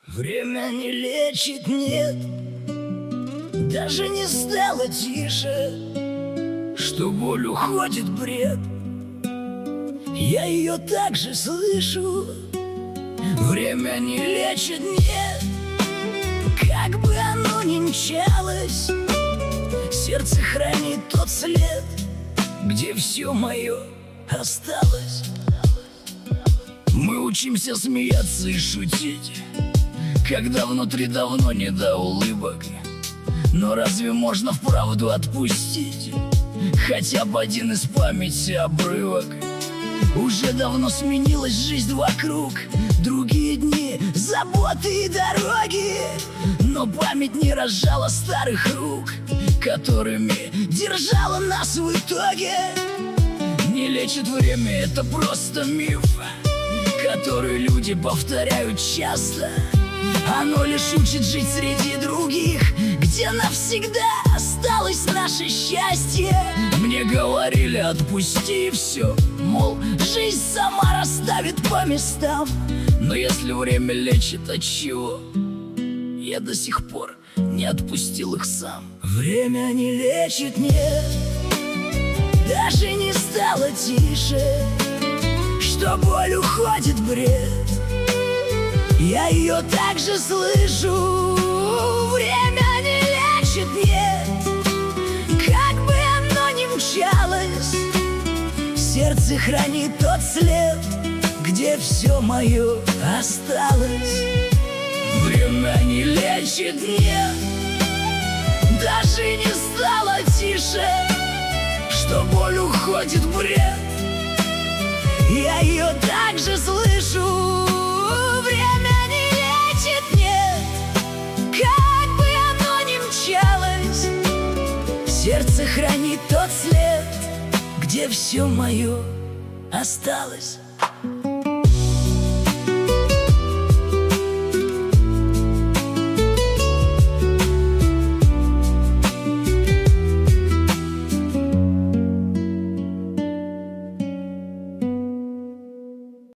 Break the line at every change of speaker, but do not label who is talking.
Время не лечит, нет, даже не стало тише, что боль уходит бред. Я ее также слышу. Время не лечит, нет, как бы оно ни мчалось, сердце хранит тот след, где все мое осталось. Мы учимся смеяться и шутить, когда внутри давно не до улыбок. Но разве можно вправду отпустить хотя бы один из памяти обрывок? Уже давно сменилась жизнь вокруг, другие дни, заботы и дороги, но память не разжала старых рук, которыми держала нас в итоге. Не лечит время, это просто миф, который люди повторяют часто. Оно лишь учит жить среди других, где навсегда осталось наше счастье. Мне говорили, отпусти все, мол, жизнь сама расставит по местам. Но если время лечит, от чего я до сих пор не отпустил их сам? Время не лечит, нет, даже не стало тише, что боль уходит бред. Я ее также слышу. Время не лечит, нет, как бы оно ни мчалось, сердце хранит тот след, где все мое осталось. Время не лечит, нет, даже не стало тише, что боль уходит бред. Я ее также слышу. Время не лечит, нет, как бы оно ни мчалось, сердце хранит тот след, где все мое осталось.